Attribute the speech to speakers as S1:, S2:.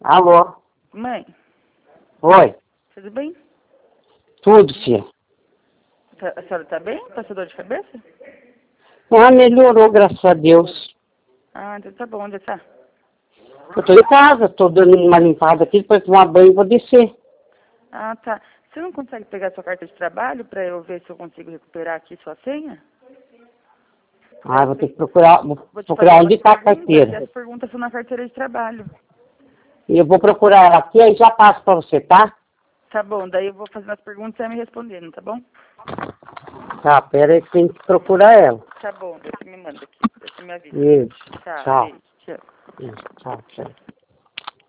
S1: Alô?
S2: Mãe,
S1: Oi?
S2: tudo bem?
S1: Tudo, filha.
S2: A senhora tá bem? Passou dor de cabeça?
S1: Ah, melhorou, graças a Deus.
S2: Ah, então tá bom. Onde tá?
S1: Eu tô em casa, tô dando uma limpada aqui, depois tomar banho e vou descer.
S2: Ah, tá. Você não consegue pegar sua carta de trabalho pra eu ver se eu consigo recuperar aqui sua senha?
S1: Ah, vou ter que procurar, vou
S2: Vou te fazer
S1: procurar onde
S2: umas
S1: tá a
S2: perguntas e
S1: carteira.
S2: as perguntas são na carteira de trabalho.
S1: E eu vou procurar ela aqui, aí já passo pra você, tá?
S2: Tá bom, daí eu vou fazendo as perguntas e você vai me respondendo, tá bom?
S1: Tá, pera aí que tem que procurar ela.
S2: Tá bom, daí você me manda aqui, daí você me avisa.
S1: Beijo.
S2: Tá,
S1: Tchau.
S2: beijo, tchau.
S1: Beijo. Tchau, tchau.